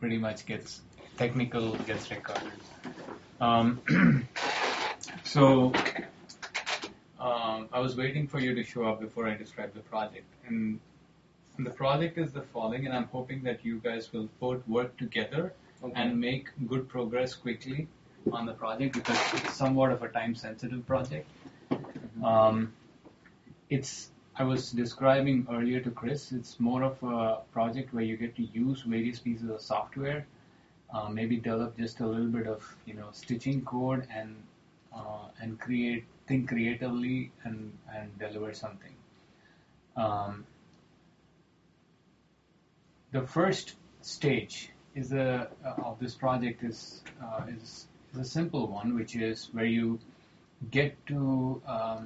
pretty much gets recorded. Um, so I was waiting for you to show up before I describe the project, and the project is the following, and I'm hoping that you guys will both work together and make good progress quickly on the project because it's somewhat of a time-sensitive project. I was describing earlier to Chris, it's more of a project where you get to use various pieces of software, maybe develop just a little bit of stitching code and think creatively and deliver something. The first stage of this project is a simple one, which is where you get to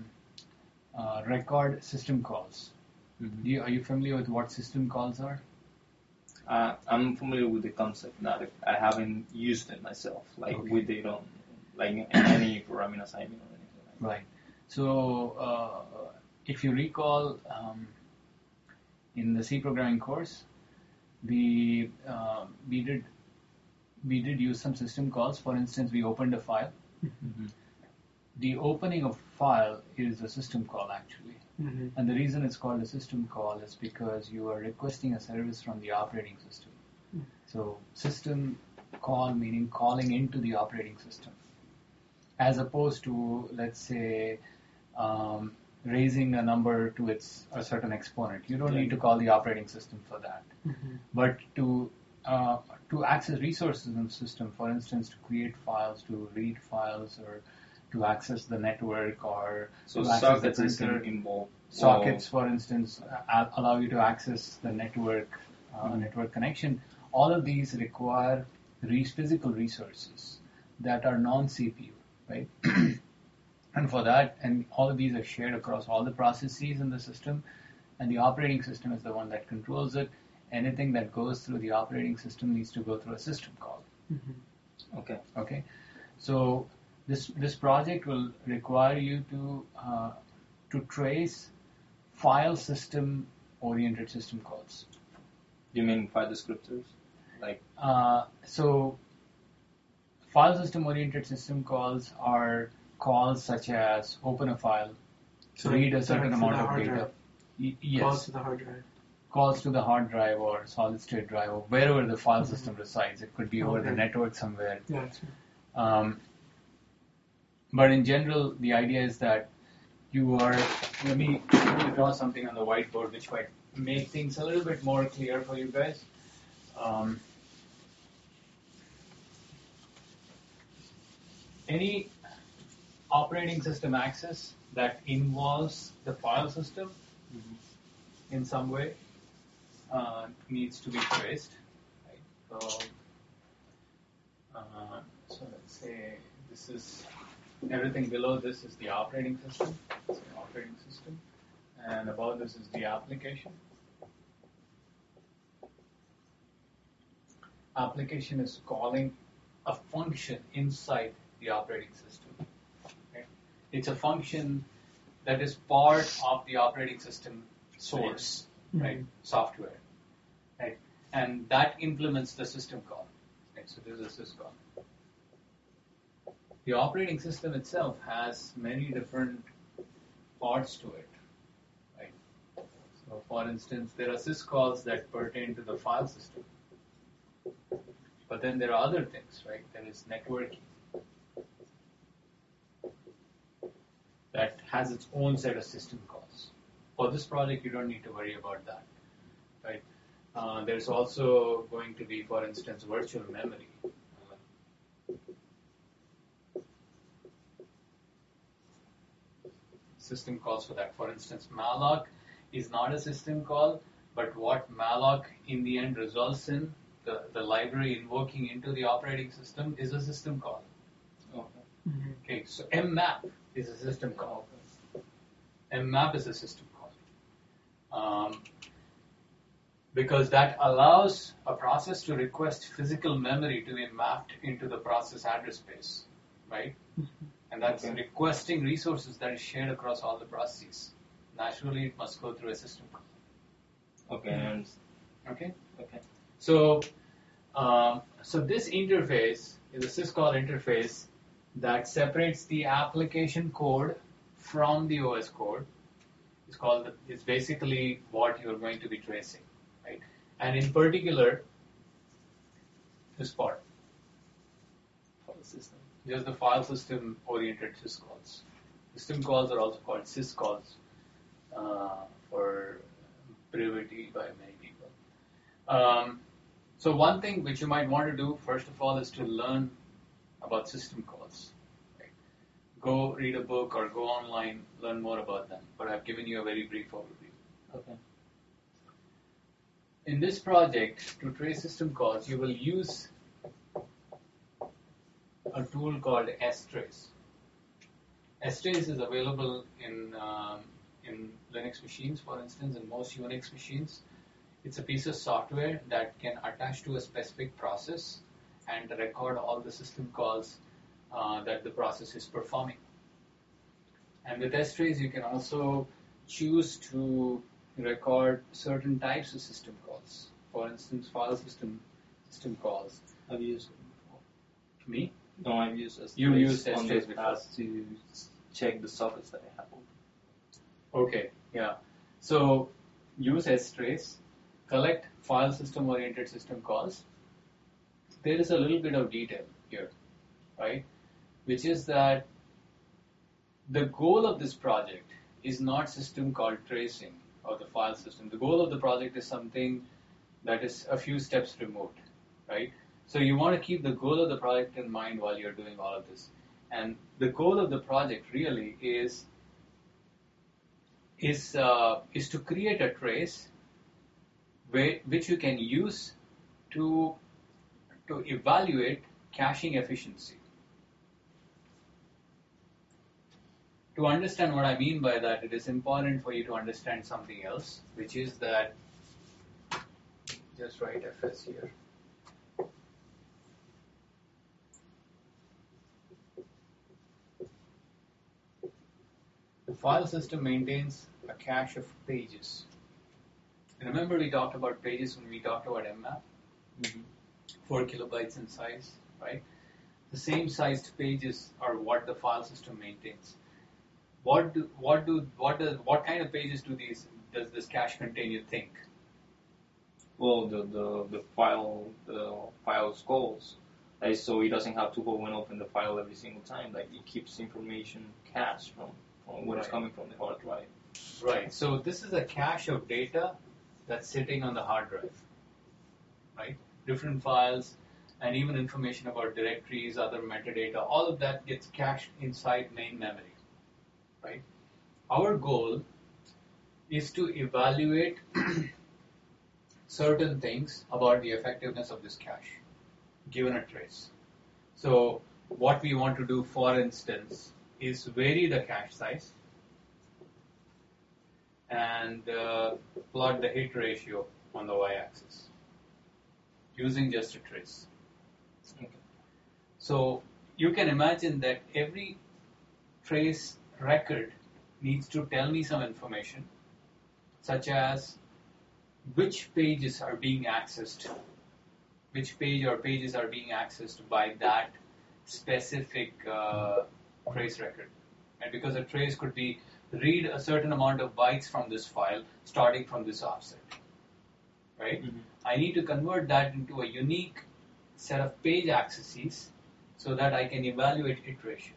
record system calls. Mm-hmm. Are you familiar with what system calls are? I'm familiar with the concept. I haven't used it myself, with it on, any programming assignment or anything like that. Right. So if you recall, in the C programming course, we did use some system calls. For instance, we opened a file. Mm-hmm. The opening of file is a system call actually. Mm-hmm. And the reason it's called a system call is because you are requesting a service from the operating system. Mm-hmm. So system call meaning calling into the operating system, as opposed to, let's say, raising a number to a certain exponent. You don't need to call the operating system for that. Mm-hmm. But to access resources in the system, for instance, to create files, to read files, or to access the network, or so to access sockets the printer. Involved. Sockets, for instance, allow you to access the network, network connection. All of these require physical resources that are non-CPU, right? And for that, and all of these are shared across all the processes in the system, and the operating system is the one that controls it. Anything that goes through the operating system needs to go through a system call. Mm-hmm. Okay. So this project will require you to trace file system oriented system calls. You mean file descriptors? So file system oriented system calls are calls such as open a file, read a certain amount of data. Yes. Calls to the hard drive. Calls to the hard drive or solid state drive or wherever the file system resides. It could be over the network somewhere. Gotcha. But in general, the idea is that let me draw something on the whiteboard which might make things a little bit more clear for you guys. Any operating system access that involves the file system in some way needs to be traced. Right? So let's say this is everything below this is the operating system. It's the operating system, and above this is the application. Application is calling a function inside the operating system. Okay? It's a function that is part of the operating system source, right? Software, right? And that implements the system call. Right? So this is a syscall. The operating system itself has many different parts to it, right? So, for instance, there are syscalls that pertain to the file system, but then there are other things, right? There is networking that has its own set of system calls. For this project, you don't need to worry about that, right? There's also going to be, for instance, virtual memory. System calls for that. For instance, malloc is not a system call, but what malloc in the end results in, the library invoking into the operating system, is a system call. Okay, so mmap is a system call. Mmap is a system call. Because that allows a process to request physical memory to be mapped into the process address space, right? And that's requesting resources that is shared across all the processes. Naturally, it must go through a system call. Okay. Okay. So So this interface is a syscall interface that separates the application code from the OS code. It's basically what you're going to be tracing, right? And in particular, this part, File system. just the file system oriented syscalls. System calls are also called syscalls for brevity by many people. So one thing which you might want to do, first of all, is to learn about system calls. Right? Go read a book or go online, learn more about them. But I've given you a very brief overview. Okay. In this project, to trace system calls, you will use a tool called strace. Strace is available in Linux machines, for instance, in most Unix machines. It's a piece of software that can attach to a specific process and record all the system calls that the process is performing. And with strace, you can also choose to record certain types of system calls. For instance, file system calls. I've used it before. Me? No, I've used it. You used on strace the before. past to check the sockets that I have open. Okay, yeah. So use strace, collect file system oriented system calls. There is a little bit of detail here, right? Which is that the goal of this project is not system call tracing of the file system. The goal of the project is something that is a few steps removed, right? So you want to keep the goal of the project in mind while you're doing all of this. And the goal of the project really is to create a trace which you can use to evaluate caching efficiency. To understand what I mean by that, it is important for you to understand something else, which is that, just write FS here. The file system maintains a cache of pages. Remember we talked about pages when we talked about mmap? Mm-hmm. 4 kilobytes in size, right? The same sized pages are what the file system maintains. What kind of pages does this cache contain, you think? Well, the file scrolls, right? So it doesn't have to go and open the file every single time. Like it keeps information cached from when it's coming from the hard drive. Right. So this is a cache of data that's sitting on the hard drive, right? Different files and even information about directories, other metadata, all of that gets cached inside main memory, right? Our goal is to evaluate certain things about the effectiveness of this cache, given a trace. So what we want to do, for instance, is vary the cache size and plot the hit ratio on the y-axis using just a trace. Okay. So you can imagine that every trace record needs to tell me some information, such as which pages are being accessed, which page or pages are being accessed by that specific trace record. And because a trace could be read a certain amount of bytes from this file starting from this offset, right? Mm-hmm. I need to convert that into a unique set of page accesses so that I can evaluate hit ratio.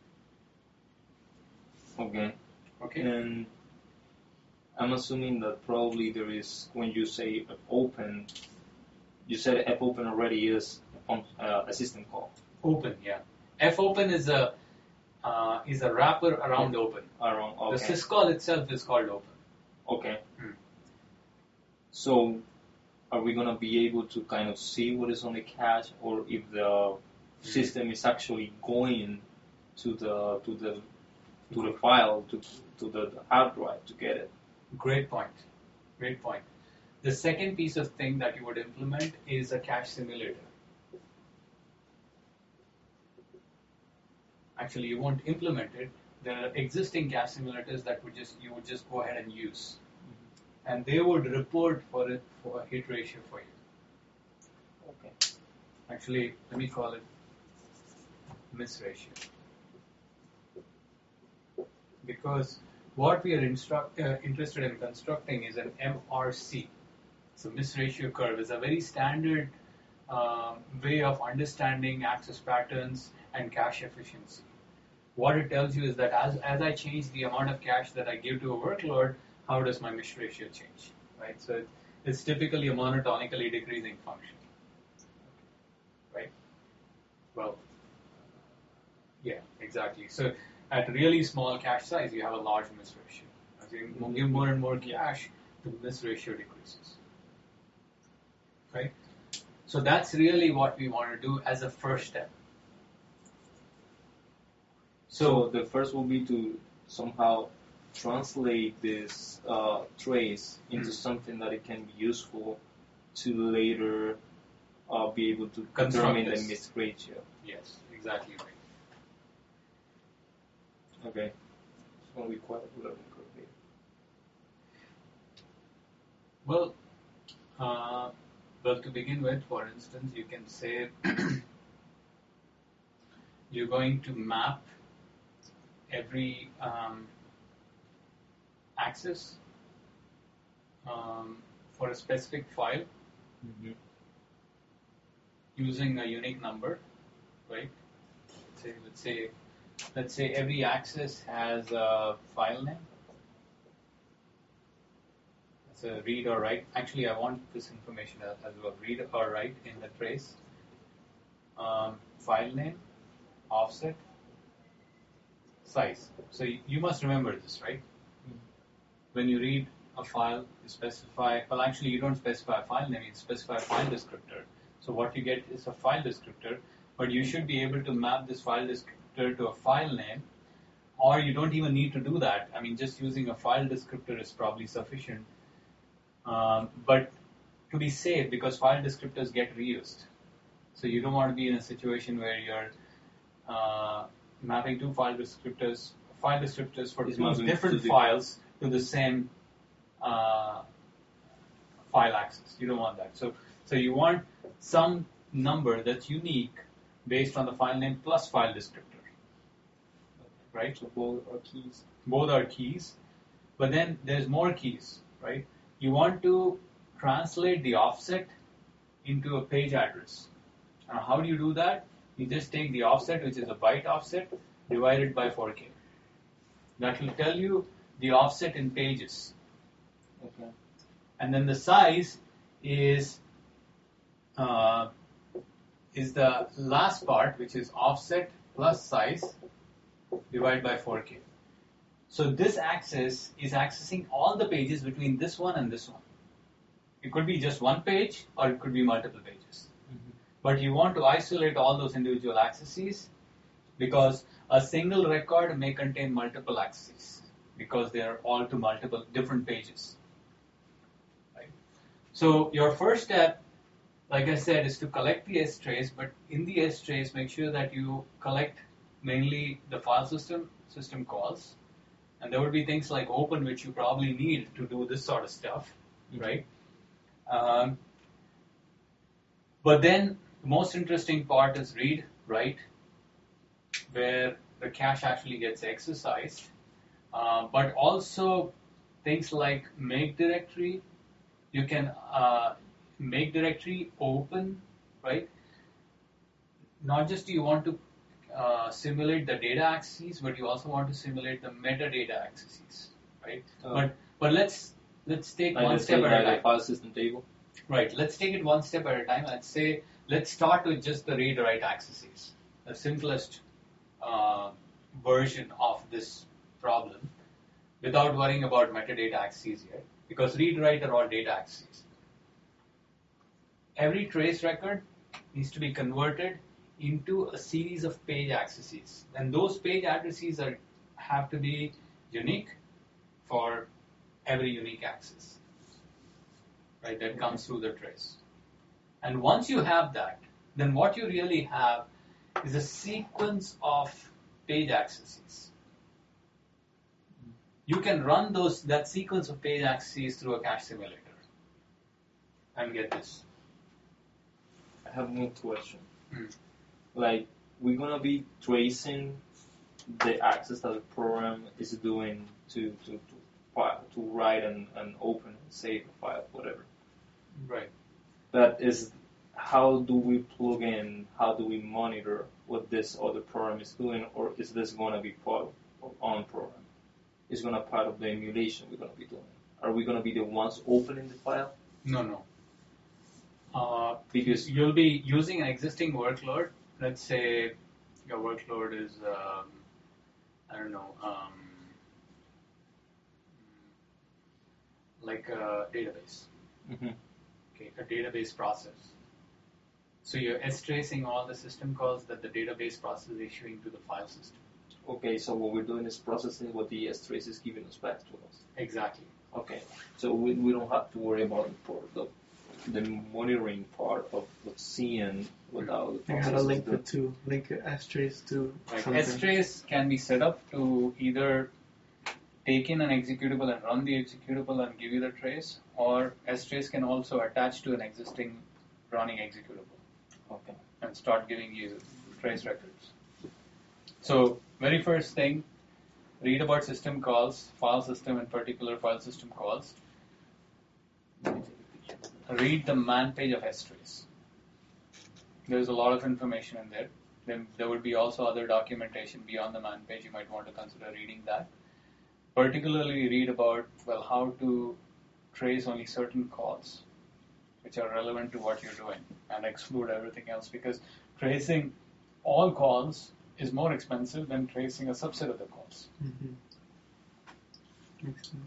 Okay. Okay. And I'm assuming that probably there is, when you say open, you said fopen already is a system call. Open, yeah. Fopen is a wrapper around open. Around, okay. The syscall itself is called open. Okay. Hmm. So, are we gonna be able to kind of see what is on the cache, or if the system is actually going to the file to the hard drive to get it? Great point. Great point. The second piece of thing that you would implement is a cache simulator. Actually, you won't implement it. There are existing cache simulators that you would just go ahead and use, and they would report for a hit ratio for you. Okay. Actually, let me call it miss ratio. Because what we are interested in constructing is an MRC. So miss ratio curve is a very standard way of understanding access patterns and cache efficiency. What it tells you is that as I change the amount of cache that I give to a workload, how does my miss ratio change, right? So it's typically a monotonically decreasing function, right? Well, yeah, exactly. So at really small cache size, you have a large miss ratio. As you give more and more cache, the miss ratio decreases, right? So that's really what we want to do as a first step. So the first will be to somehow translate this trace into something that it can be useful to later be able to determine the miss ratio. Yes, exactly right. Okay. It's going to be quite a learning curve here. Well, to begin with, for instance, you can say you're going to map every access for a specific file using a unique number, right? Let's say every access has a file name. It's a read or write. Actually, I want this information as well. Read or write in the trace. File name, offset, size. So you must remember this, right? When you read a file, you specify, well, actually, you don't specify a file name, you specify a file descriptor. So what you get is a file descriptor, but you should be able to map this file descriptor to a file name, or you don't even need to do that. I mean, just using a file descriptor is probably sufficient. But to be safe, because file descriptors get reused. So you don't want to be in a situation where you're mapping two file descriptors for two different files to the same file access. You don't want that. So you want some number that's unique based on the file name plus file descriptor. Right? So both are keys. Both are keys. But then there's more keys, right? You want to translate the offset into a page address. How do you do that? You just take the offset, which is a byte offset, divided by 4K. That will tell you the offset in pages. Okay. And then the size is the last part, which is offset plus size divided by 4K. So this access is accessing all the pages between this one and this one. It could be just one page, or it could be multiple pages. But you want to isolate all those individual accesses because a single record may contain multiple accesses because they are all to multiple different pages. Right? So your first step, like I said, is to collect the strace, but in the strace, make sure that you collect mainly the file system calls. And there would be things like open, which you probably need to do this sort of stuff, right? But then the most interesting part is read, write, where the cache actually gets exercised. But also things like make directory. You can make directory open, right? Not just do you want to simulate the data accesses, but you also want to simulate the metadata accesses, right? But let's take one step at a time. File system table. Right. Let's take it one step at a time. Let's start with just the read-write accesses, the simplest version of this problem, without worrying about metadata accesses yet, because read-write are all data accesses. Every trace record needs to be converted into a series of page accesses, and those page addresses have to be unique for every unique access, right? That comes through the trace. And once you have that, then what you really have is a sequence of page accesses. You can run that sequence of page accesses through a cache simulator and get this. have one question. Hmm. Like, we're gonna be tracing the access that the program is doing to write and open and save a file, whatever. Right. But is how do we plug in? How do we monitor what this other program is doing, or is this gonna be part of our own program? Is gonna part of the emulation we're gonna be doing? Are we gonna be the ones opening the file? No. Because You'll be using an existing workload. Let's say your workload is, I don't know, like a database. Mhm. Okay, a database process. So you're S-tracing all the system calls that the database process is issuing to the file system. Okay, so what we're doing is processing what the S-trace is giving us back to us. Exactly. Okay, so we don't have to worry about the monitoring part of seeing what the I process gotta is link the doing. two, link S-trace to Like something. S-trace can be set up to either take in an executable and run the executable and give you the trace, or S-trace can also attach to an existing running executable Okay. and start giving you trace records. So, very first thing, read about system calls, file system in particular, file system calls. Read the man page of S-trace. There's a lot of information in there. Then there would be also other documentation beyond the man page. You might want to consider reading that. Particularly read about, well, how to trace only certain calls which are relevant to what you're doing and exclude everything else, because tracing all calls is more expensive than tracing a subset of the calls. Mm-hmm. Makes sense.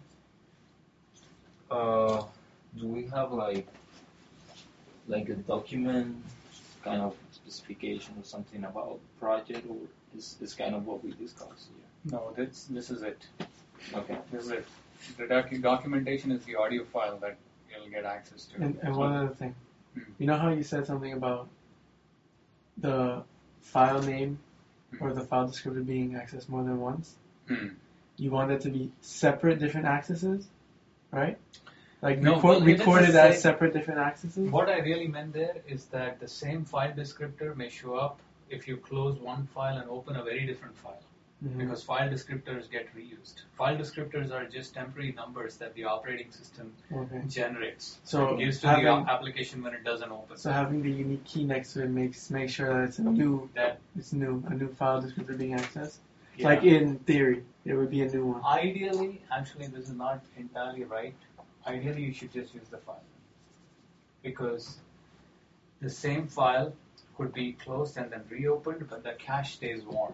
Do we have like a document kind of specification or something about the project, or is kind of what we discussed here? No, this is it. Okay. This is it. The documentation is the audio file that you'll get access to. And one other thing, Hmm. you know how you said something about the file name or the file descriptor being accessed more than once? Hmm. You want it to be separate different accesses, right? Like No, well, it is recorded the as same- separate different accesses? What I really meant there is that the same file descriptor may show up if you close one file and open a very different file, Mhm. because file descriptors get reused. File descriptors are just temporary numbers that the operating system Okay. generates So and gives to having- the application when it doesn't open. So having the unique key next to it makes sure that it's a new file descriptor being accessed. Yeah. Like in theory, it would be a new one. Ideally, actually, this is not entirely right. Ideally, you should just use the file, because the same file could be closed and then reopened, but the cache stays warm.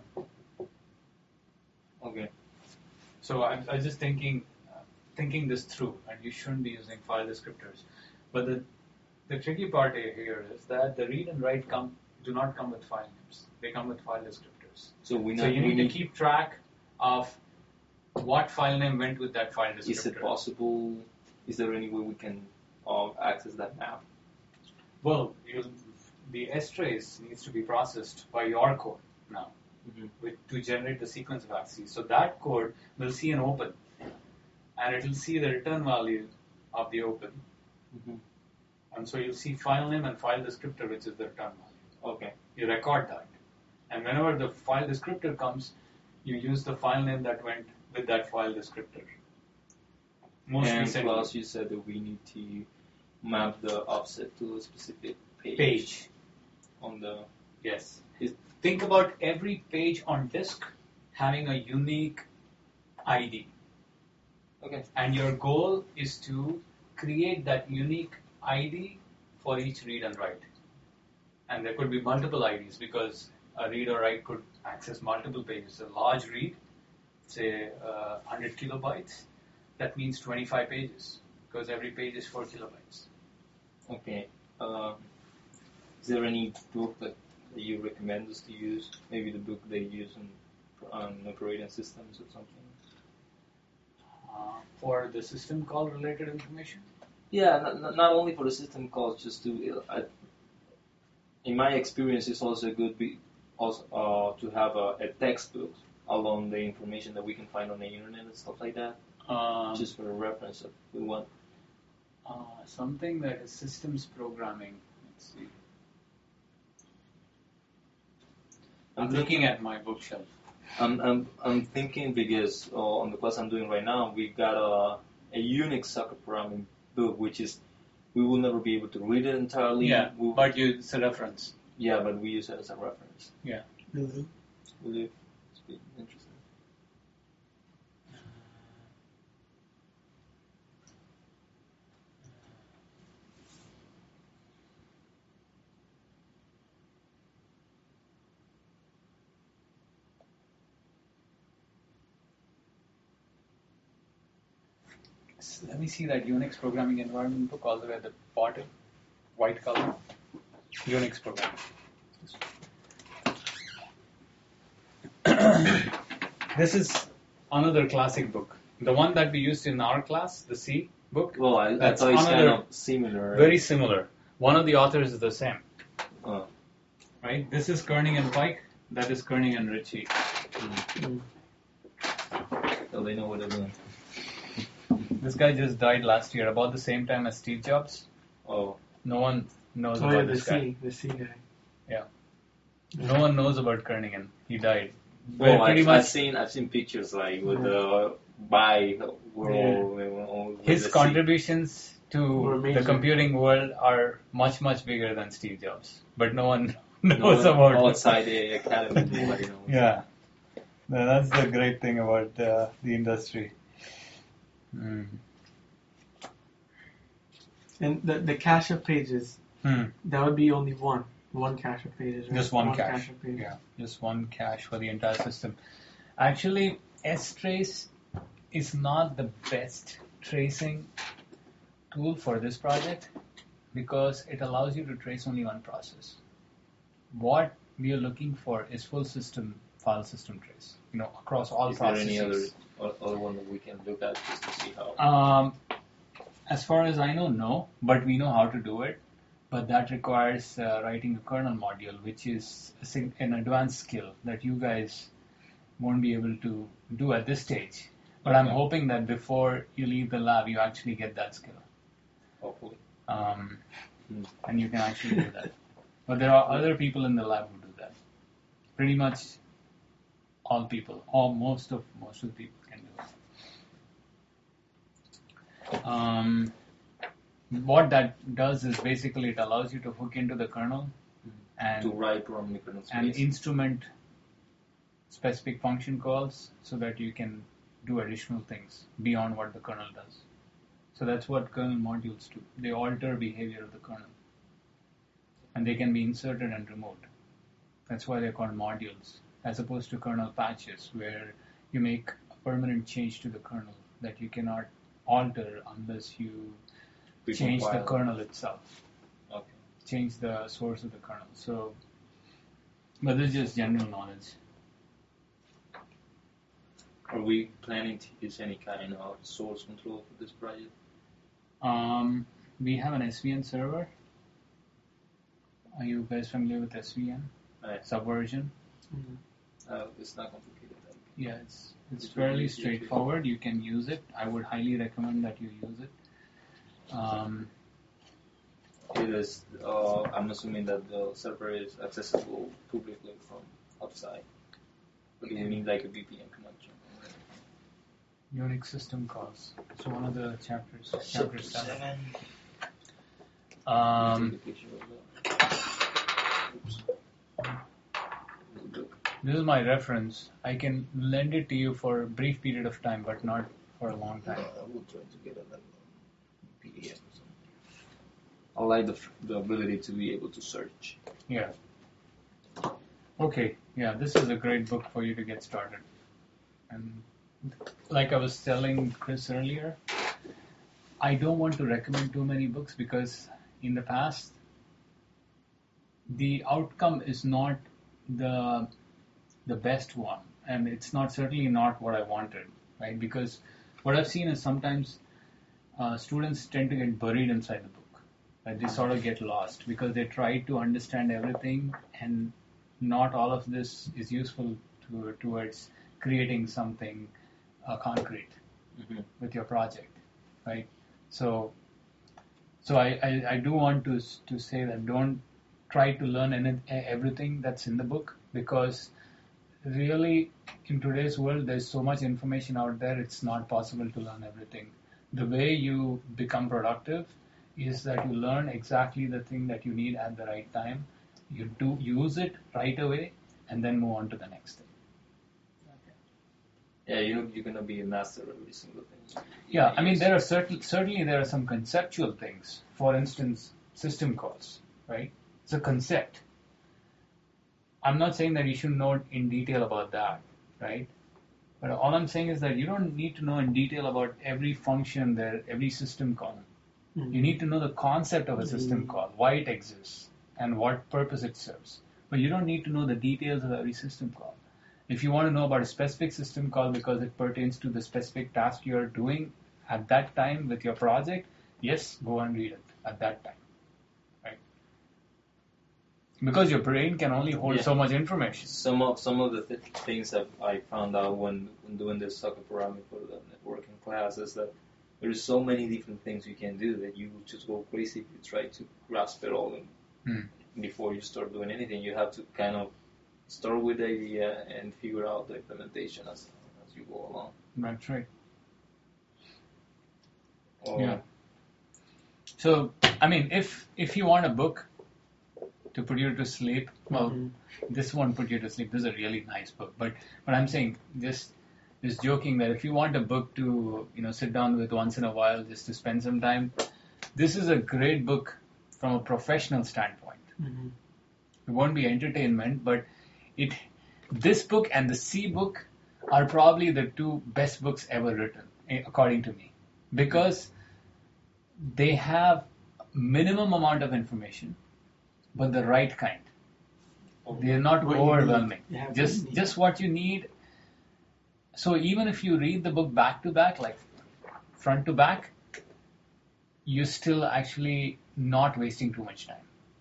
Okay. So I was just thinking this through, and you shouldn't be using file descriptors. But the tricky part here is that the read and write do not come with file names; they come with file descriptors. So we So you need to keep track of what file name went with that file descriptor. Is it possible? Is there any way we can access that map? Well, the S-trace needs to be processed by your code now to generate the sequence of accesses. So that code will see an open, and it will see the return value of the open. Mm-hmm. And so you'll see file name and file descriptor, which is the return value. Okay. You record that. And whenever the file descriptor comes, you use the file name that went with that file descriptor. Most And recently, plus, you said that we need to map the offset to a specific page. on the. Yes. Think about every page on disk having a unique ID. Okay. And your goal is to create that unique ID for each read and write. And there could be multiple IDs, because a read or write could access multiple pages. A large read, say 100 kilobytes, that means 25 pages, because every page is 4 kilobytes. Okay. Is there any book that you recommend us to use? Maybe the book they use on operating systems or something? For the system call related information? Yeah, not only for the system calls, just to. In my experience, it's also good to have a textbook along the information that we can find on the internet and stuff like that, just for a reference if we want. Something that is systems programming. Let's see. I'm looking at my bookshelf. I'm thinking because on the class I'm doing right now, we got a Unix soccer programming book, which is we will never be able to read it entirely. Yeah, but it's a reference. Yeah, but we use it as a reference. Yeah. Mm-hmm. Really, it's been interesting. Let me see that Unix programming environment book all the way at the bottom, white color. Unix programming. This is another classic book. The one that we used in our class, the C book. Well, I That's thought it's kind another- of similar. Very similar. One of the authors is the same. Oh. Right? This is Kerning and Pike. That is Kerning and Ritchie. So they know what they're doing. This guy just died last year, about the same time as Steve Jobs. Oh. No one knows Oh about yeah, the this guy. C guy. No one knows about Kernigan. He died. Well, But pretty I've much seen pictures like with the by world. With his the sea. contributions Were to major. the computing world are much bigger than Steve Jobs. But no one No knows one about outside the academy. Nobody knows. Yeah. No, that's the great thing about the industry. And the cache of pages, Hmm. that would be only one cache of pages. Right? Just one cache. of pages. Yeah, just one cache for the entire system. Actually, strace is not the best tracing tool for this project because it allows you to trace only one process. What we are looking for is full system file system trace, across all Is there processes. any other one that we can look at just to see how? As far as I know, no, but we know how to do it. But that requires writing a kernel module, which is an advanced skill that you guys won't be able to do at this stage. But I'm Okay. hoping that before you leave the lab, you actually get that skill. Hopefully. And you can actually do that. But there are other people in the lab who do that. Pretty much all people, or most of the people can do it. What that does is basically it allows you to hook into the kernel To and write from the kernel and space. instrument specific function calls so that you can do additional things beyond what the kernel does. So that's what kernel modules do. They alter behavior of the kernel. And they can be inserted and removed. That's why they're called modules, as opposed to kernel patches, where you make a permanent change to the kernel that you cannot alter unless you change the Recompile. kernel itself. Okay. Change the source of the kernel. So, but this is just general knowledge. Are we planning to use any kind of source control for this project? We have an SVN server. Are you guys familiar with SVN? Subversion. Mhm. It's not complicated. Yeah, it's It's fairly really easy to straightforward. You can use it. I would highly recommend that you use it. It is. I'm assuming that the server is accessible publicly from outside. But do we need like a VPN connection? Unix system calls. So one of the chapters, chapter 7. Take a picture of that. Oops. This is my reference. I can lend it to you for a brief period of time, but not for a long time. I will try to get a PDF or something. I like the ability to be able to search. Yeah. Okay. Yeah, this is a great book for you to get started. And like I was telling Chris earlier, I don't want to recommend too many books because in the past, the outcome is not the best one, and it's not certainly not what I wanted, right? Because what I've seen is sometimes students tend to get buried inside the book, right? They sort of get lost because they try to understand everything, and not all of this is useful towards creating something concrete with your project, right? So I do want to say that don't try to learn everything that's in the book, because really in today's world there's so much information out there, it's not possible to learn everything. The way you become productive is that you learn exactly the thing that you need at the right time, you do use it right away, and then move on to the next thing. Yeah, you're gonna be a master of every single thing. Yeah, I mean, there are certainly there are some conceptual things. For instance, system calls, right? It's a concept. I'm not saying that you should know in detail about that, right? But all I'm saying is that you don't need to know in detail about every function there, every system call. Mm-hmm. You need to know the concept of a system call, why it exists, and what purpose it serves. But you don't need to know the details of every system call. If you want to know about a specific system call because it pertains to the specific task you're doing at that time with your project, yes, go and read it at that time, right? Because your brain can only hold so much information. Some of the things that I found out when doing this soccer programming for the networking class is that there's so many different things you can do that you just go crazy if you try to grasp it all. And before you start doing anything, you have to kind of start with the idea and figure out the implementation as you go along. That's right. Yeah. So, I mean, if you want a book to put you to sleep, well, this won't put you to sleep. This is a really nice book. But I'm saying, just joking that if you want a book to, sit down with once in a while just to spend some time, this is a great book from a professional standpoint. Mm-hmm. It won't be entertainment, but this book and the C book are probably the two best books ever written, according to me, because they have minimum amount of information, but the right kind. They're not overwhelming. Just what you need. So even if you read the book back to back, like front to back, you're still actually not wasting too much time.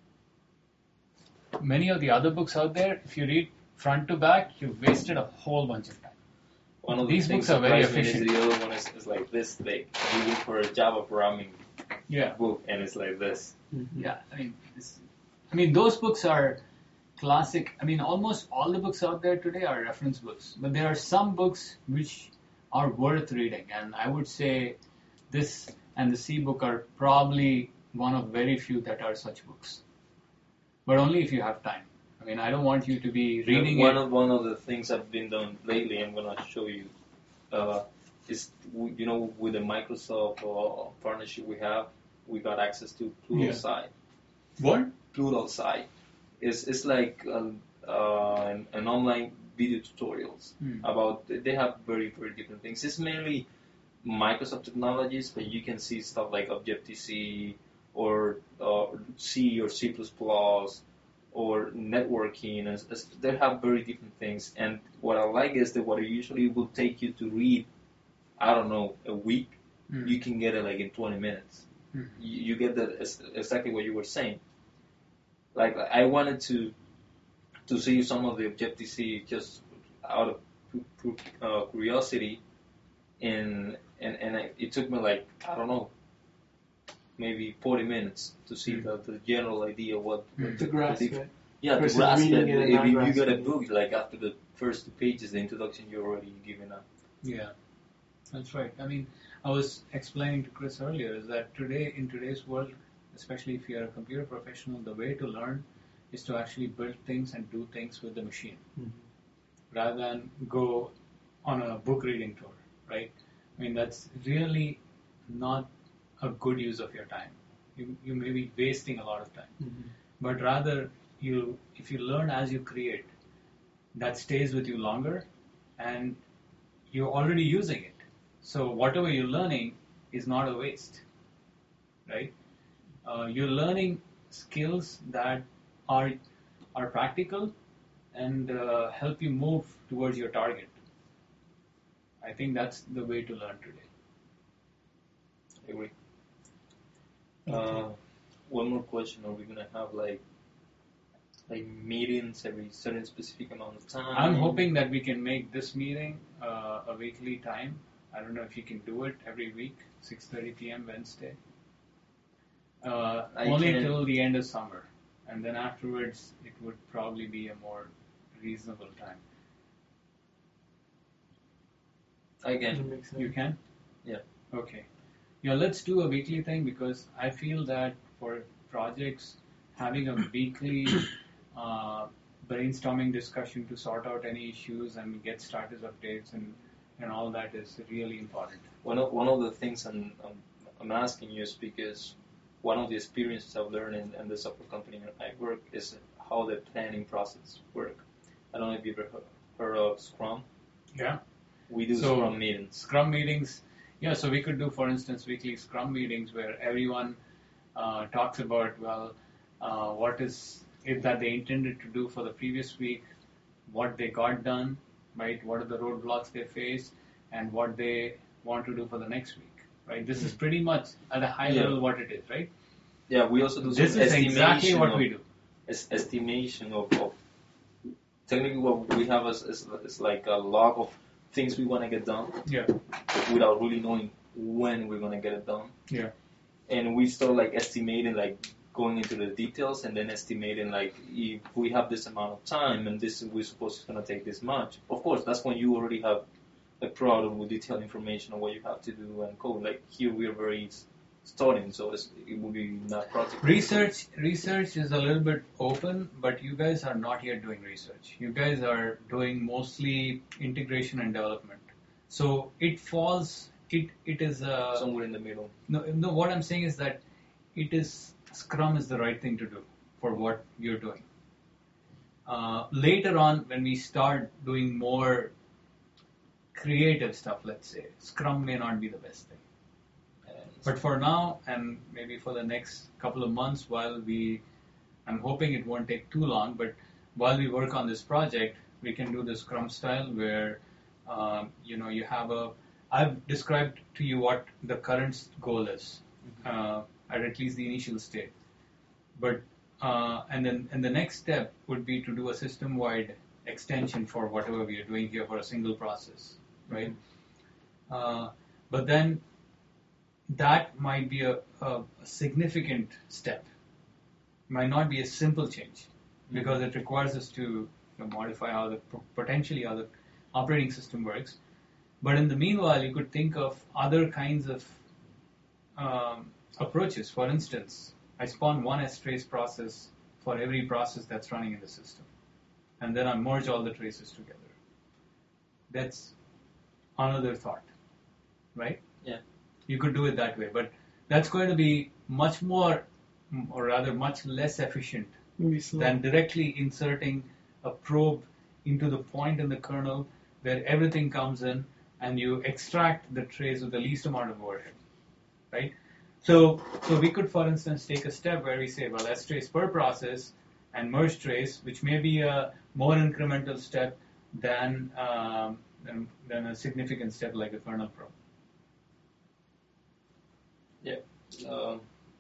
Many of the other books out there, if you read front to back, you've wasted a whole bunch of time. One of These books are very efficient. The other one is like this big. You look for a Java programming book, and it's like this. Mm-hmm. Yeah, I mean, those books are classic. I mean, almost all the books out there today are reference books, but there are some books which are worth reading, and I would say this and the C book are probably one of very few that are such books. But only if you have time. I mean, I don't want you to be reading one of the things I've been done lately, I'm gonna show you, is with the Microsoft partnership we got access to Plural Site. What? Plural Site. It's like an online video tutorials about. They have very very different things. It's mainly Microsoft technologies, but you can see stuff like Objective-C or C or C++ or networking. They have very different things. And what I like is that what it usually will take you to read, I don't know, a week, you can get it like in 20 minutes. You get that exactly what you were saying. Like I wanted to see some of the Objective-C just out of curiosity, and it took me like, I don't know, maybe 40 minutes to see the general idea what to grasp it. Yeah, to grasp it. If you get a book, like after the first 2 pages, the introduction, you're already giving up. Yeah, that's right. I mean, I was explaining to Chris earlier is that in today's world, especially if you're a computer professional, the way to learn is to actually build things and do things with the machine, rather than go on a book reading tour, right? I mean, that's really not a good use of your time. You may be wasting a lot of time. But rather, if you learn as you create, that stays with you longer, and you're already using it. So whatever you're learning is not a waste, right? You're learning skills that are practical and help you move towards your target. I think that's the way to learn today. I agree. One more question: are we gonna have like meetings every certain specific amount of time? I'm hoping that we can make this meeting a weekly time. I don't know if you can do it every week, 6:30 p.m. Wednesday. Only till the end of summer. and then afterwards it would probably be a more reasonable time. I That can. makes sense. You can? Yeah. Okay. Yeah, let's do a weekly thing because I feel that for projects, having a weekly brainstorming discussion to sort out any issues and get status updates and all that is really important. One of the things I'm asking you is because one of the experiences I've learned in the software company where I work is how the planning process work. I don't know if you've ever heard of Scrum. Yeah. We do So, Scrum meetings. Scrum meetings. Yeah, so we could do, for instance, weekly Scrum meetings where everyone talks about, what is it that they intended to do for the previous week, what they got done, right? What are the roadblocks they faced, and what they want to do for the next week, right? This is pretty much at a high Yeah. level what it is, right? Yeah, we also do This some is estimation exactly what of, we do. estimation of technically what we have is like a log of things we want to get done Yeah, without really knowing when we're going to get it done. yeah, And we start like estimating, like going into the details and then estimating like if we have this amount of time and this we're supposed it's going to take this much. Of course, that's when you already have a product with detailed information on what you have to do and code. Like here we are very starting, so it will be not practical. Research is a little bit open, but you guys are not yet doing research. You guys are doing mostly integration and development. So it falls. It is a Somewhere in the middle. no. What I'm saying is that it is Scrum is the right thing to do for what you're doing. Later on, when we start doing more creative stuff, let's say Scrum may not be the best thing. But for now, and maybe for the next couple of months, I'm hoping it won't take too long, but while we work on this project, we can do the Scrum style where, you have I've described to you what the current goal is, at least the initial state. But, and the next step would be to do a system-wide extension for whatever we are doing here for a single process, right? But then, that might be a significant step. Might not be a simple change because it requires us to modify potentially how the operating system works. But in the meanwhile, you could think of other kinds of approaches. For instance, I spawn one S-trace process for every process that's running in the system, and then I merge all the traces together. That's another thought, right? Yeah. You could do it that way, but that's going to be much more, or rather much less efficient Maybe slow. than directly inserting a probe into the point in the kernel where everything comes in and you extract the trace with the least amount of overhead, right? So we could, for instance, take a step where we say, well, S trace per process and merge trace, which may be a more incremental step than a significant step like a kernel probe. Yeah.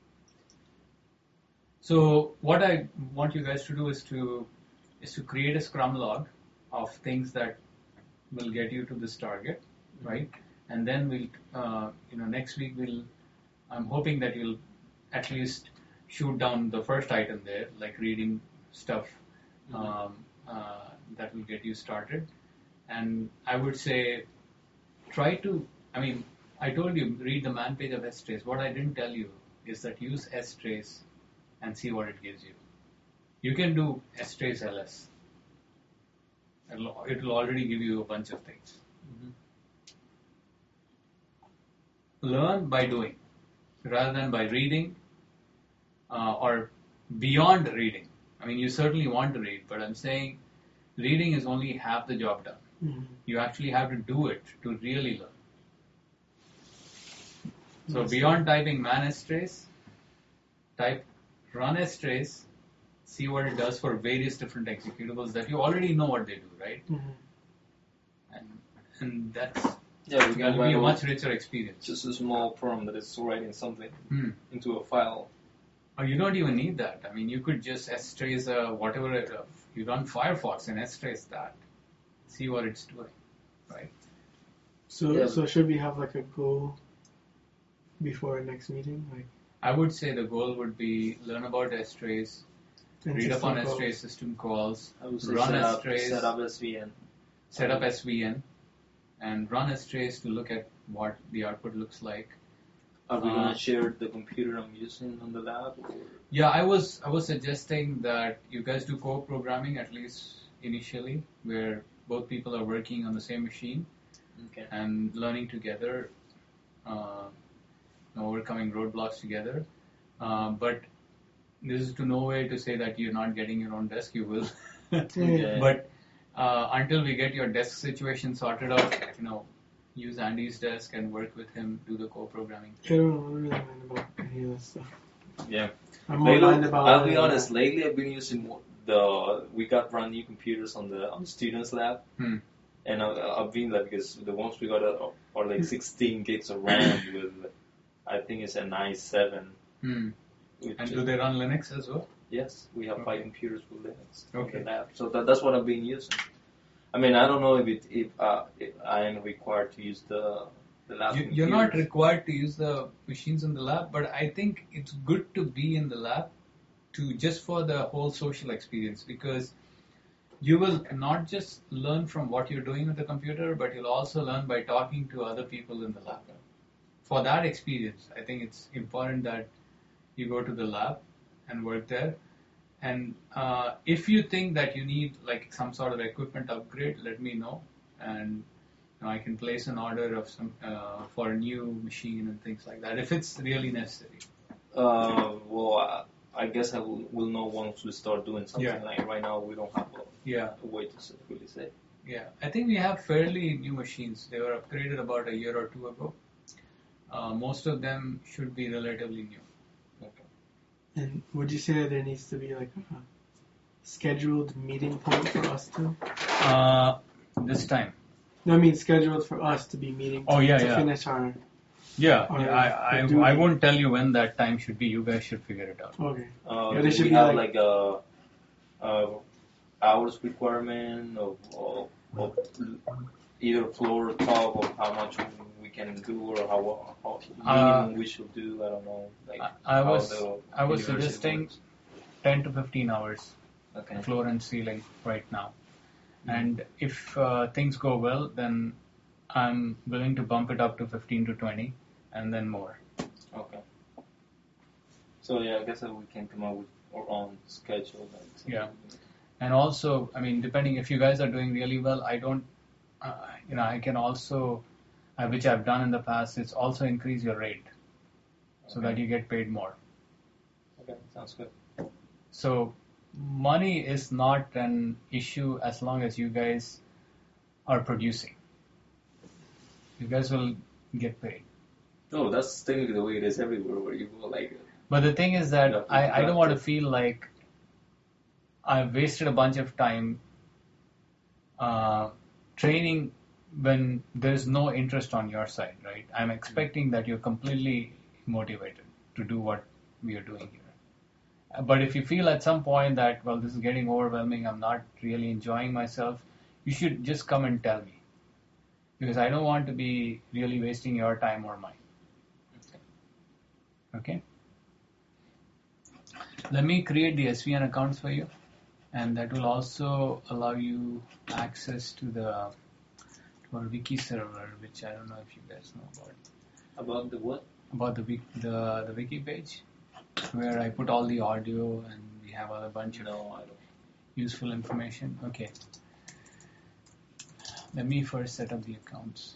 So what I want you guys to do is to create a Scrum log of things that will get you to this target, right? And then we'll, next week I'm hoping that you'll at least shoot down the first item there, like reading stuff that will get you started. And I would say I told you, read the man page of S-Trace. What I didn't tell you is that use S-Trace and see what it gives you. You can do S-Trace LS. It'll already give you a bunch of things. Learn by doing, rather than by reading or beyond reading. I mean, you certainly want to read, but I'm saying reading is only half the job done. Mm-hmm. You actually have to do it to really learn. So beyond typing man S-Trace, type run S-Trace, see what it does for various different executables that you already know what they do, right? Mm-hmm. And that's Yeah, we going can to be a write much richer experience. just a small program that is writing something into a file. Or you don't even need that. I mean, you could just S-Trace whatever, you run Firefox and S-Trace that, see what it's doing, right? So should we have like a goal before our next meeting? Like, I would say the goal would be learn about S-Trace, And read up on system S-Tray calls. system calls, I would say run set up S-Trays, SVN. set up SVN, and run S-Trays to look at what the output looks like. Are we gonna share the computer I'm using on the lab? Or? Yeah, I was suggesting that you guys do co-programming at least initially, where both people are working on the same machine Okay. and learning together, overcoming roadblocks together. But this is to no way to say that you're not getting your own desk. You will. Okay. But until we get your desk situation sorted out, use Andy's desk and work with him, do the co-programming. I don't really mind about any of that stuff. Yeah. I'm more mind about. I'll be honest. Lately, I've been using we got brand new computers on the students lab, and I've been like because the ones we got are like 16 gigs of RAM with I think it's an i7. And do they run Linux as well? Yes, we have 5 computers with Linux Okay. in the lab, so that's what I've been using. I mean, I don't know if I am required to use the lab. You're not required to use the machines in the lab, but I think it's good to be in the lab just for the whole social experience, because you will not just learn from what you're doing with the computer, but you'll also learn by talking to other people in the lab. For that experience, I think it's important that you go to the lab and work there. And if you think that you need like some sort of equipment upgrade, let me know, and I can place an order of some for a new machine and things like that if it's really necessary. Well, I guess I will know once we start doing something. Yeah. Like right now, we don't have a way to really say. Yeah, I think we have fairly new machines. They were upgraded about a year or two ago. Most of them should be relatively new. Okay. And would you say that there needs to be like a scheduled meeting point for us to? This time. No, I mean scheduled for us to be meeting to finish our. Yeah, Or I won't tell you when that time should be. You guys should figure it out. Okay. Do should we be have like- a hours requirement of either floor or top of how much we can do or how minimum we should do? I don't know. Like I how was the university suggesting works. 10 to 15 hours, Okay. floor and ceiling right now. And if things go well, then I'm willing to bump it up to 15 to 20 and then more. Okay. So yeah, I guess we can come up with our own schedule. Yeah. And also, I mean, depending if you guys are doing really well, I don't, I can also, which I've done in the past, is also increase your rate so that you get paid more. Okay, sounds good. So money is not an issue as long as you guys are producing. You guys will get paid. No, that's technically the way it is everywhere where you go like. But the thing is that Yeah, I don't want to feel like I've wasted a bunch of time training when there's no interest on your side, right? I'm expecting that you're completely motivated to do what we are doing here. But if you feel at some point that, well, this is getting overwhelming, I'm not really enjoying myself, you should just come and tell me. Because I don't want to be really wasting your time or mine. Okay? Let me create the SVN accounts for you, and that will also allow you access to our wiki server, which I don't know if you guys know about. About the what? About the wiki page, where I put all the audio and we have a bunch of No, I don't. useful information. Okay. Let me first set up the accounts.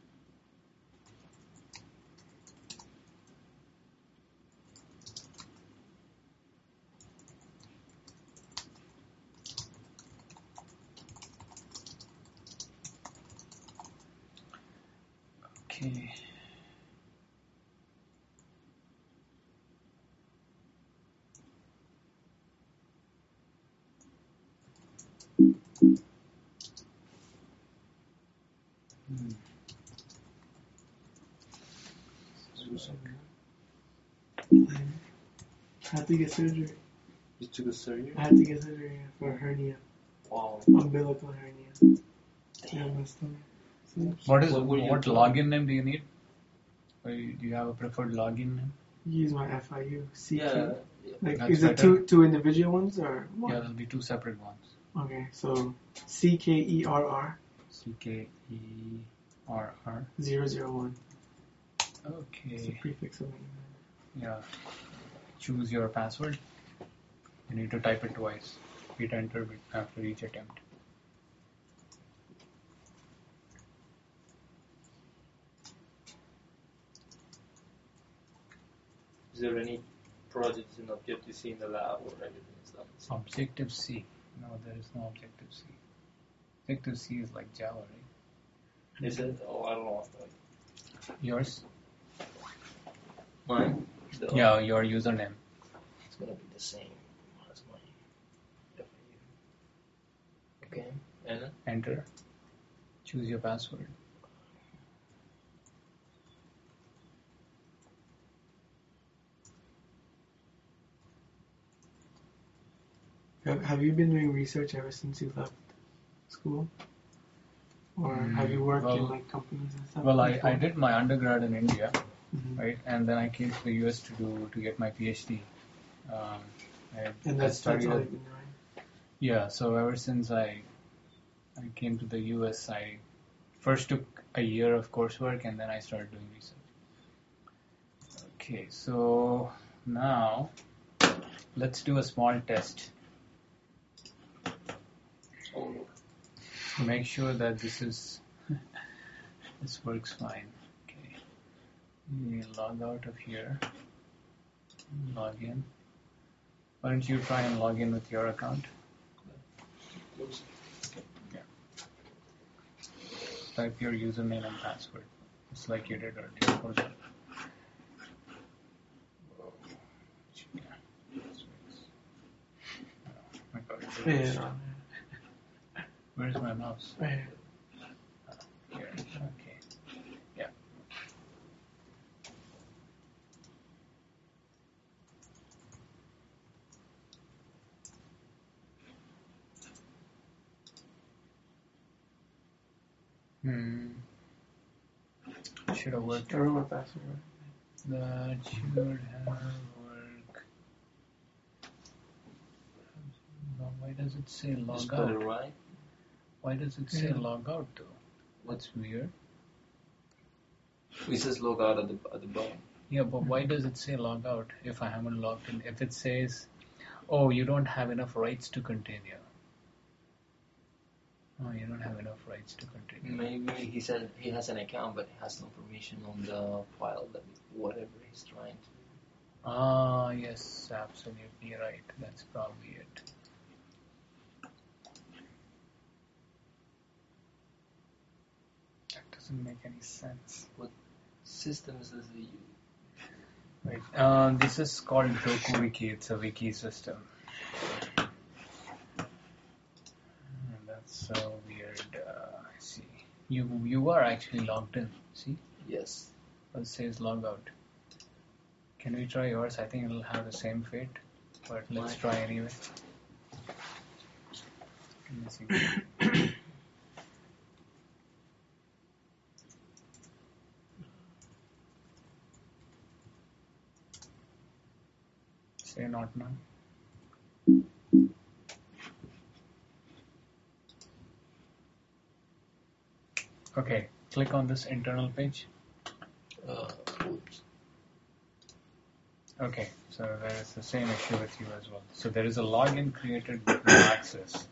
Okay. I had to get surgery. You took a surgery? I had to get surgery for a hernia, Wow. umbilical hernia. Yeah, my stomach. What were you doing? login name do you need? Or do you have a preferred login name? Use my FIU. CQ. Like, That's is it better. two individual ones or one? Yeah, there'll be two separate ones. Okay, so CKERR CKERR. 001. It's a Okay. prefix of it. Yeah. Choose your password. You need to type it twice. Hit enter after each attempt. Is there any projects in Objective-C in the lab or everything is done? Objective-C. No, there is no Objective-C. Objective-C is like Java, right? Is it? Oh, I don't know. Yours? Mine? Yeah, your username. It's gonna be the same as mine. Okay, and then? Enter. Choose your password. Have you been doing research ever since you left school? Or have you worked in like companies and stuff? Well, I did my undergrad in India, Mhm. right? And then I came to the US to get my PhD. And that's all you've been doing? Yeah, so ever since I came to the US, I first took a year of coursework and then I started doing research. Okay, so now let's do a small test. Oh, Make sure that this works fine. Okay, you log out of here, log in. Why don't you try and log in with your account? close. Type your username and password, just like you did earlier. Hold on. I got it. Yeah. Where's my mouse? Right here. Here. Okay. Yeah. Should have worked. I remember my password. That should have worked. No, why does it say You log spell it out? right? Why does it say Yeah. log out though? That's weird. It says log out at the bottom. Yeah, but why does it say log out if I haven't logged in? If it says, oh, you don't have enough rights to continue. Oh, you don't have enough rights to continue. Maybe he said he has an account, but he has no permission on the file that whatever he's trying to. Ah, yes, absolutely right. That's probably it. That doesn't make any sense. What systems does he use? Right. This is called DokuWiki. It's a wiki system. That's so weird. I see. You are actually logged in. See? Yes. It says log out. Can we try yours? I think it'll have the same fate. But let's Why? try anyway. Let me see. Say not now. Okay, click on this internal page. Oops. Okay, so there is the same issue with you as well. So there is a login created with no access.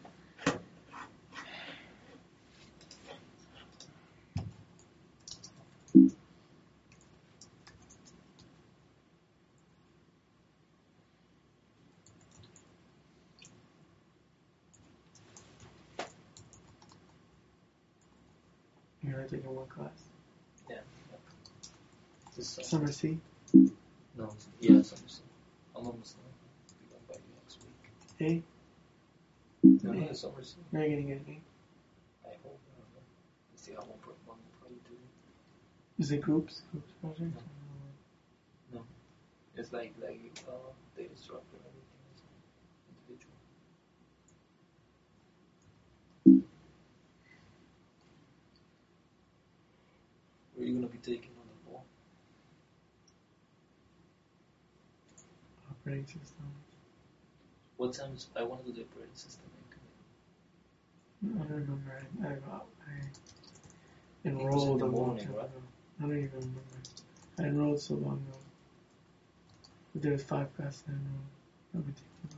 You're only taking one class. Yeah. This is Summer C. No. Yeah, something. I'm almost done. Be done by next week. A. No, no, it's summer. Now you're getting anything. I hope. Let's see how one probably do. Is it groups? Groups project? No. It's like data structure and everything is individual. Where are you gonna be taking on the ball? operating system. What time is I want to do the operating system? I don't remember. I It was in enrolled the a long morning, time right? ago. I don't even remember. I enrolled so long ago. But there was 5 classes I enrolled. That would take me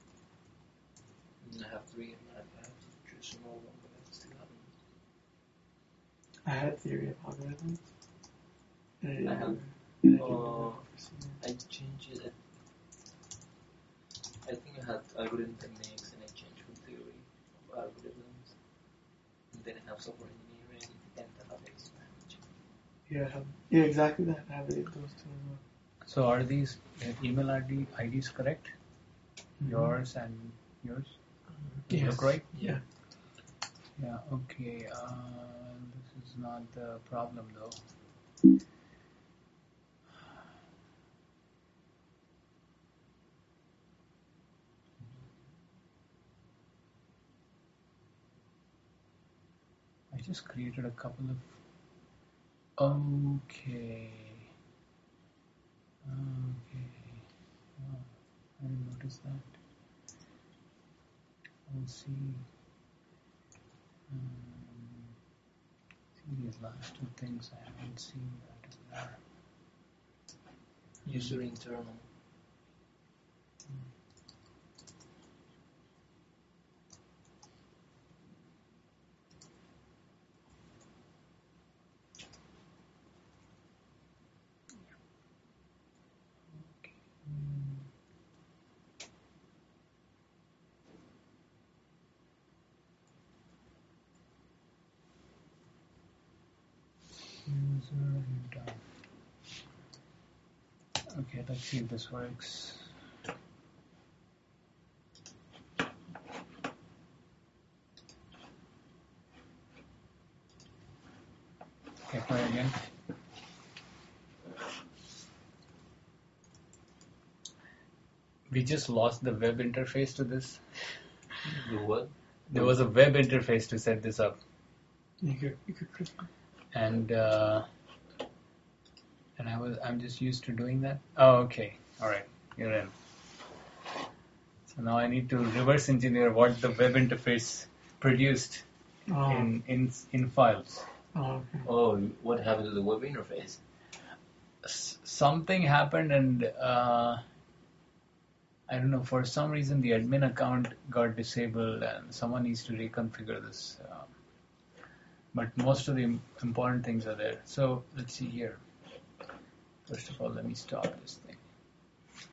long. I have 3 and I have to choose another one, but I still haven't. I had theory of algorithms. And I didn't I have- remember. And I didn't remember for some reason. I changed it. I think I had algorithm techniques and I changed from theory of algorithms. And then I have software engineering and database management. Yeah, exactly that. I have those two as well. So are these email IDs correct? Mhm. Yours and yours? Yes. Look right? Yeah. Yeah, okay. This is not the problem though. I just created a couple of. Okay. Okay. Oh, I didn't notice that. I'll see. See these last 2 things I haven't seen that are. User internal. User and okay, let's see if this works. Okay, try again. We just lost the web interface to this. The what? There was a web interface to set this up, You could click it. and I'm just used to doing that. Oh, okay, all right, you're in. So now I need to reverse engineer what the web interface produced Oh, in files. okay. Oh, what happened to the web interface? Something happened, and I don't know, for some reason the admin account got disabled and someone needs to reconfigure this. But most of the important things are there. So let's see here. First of all, let me stop this thing.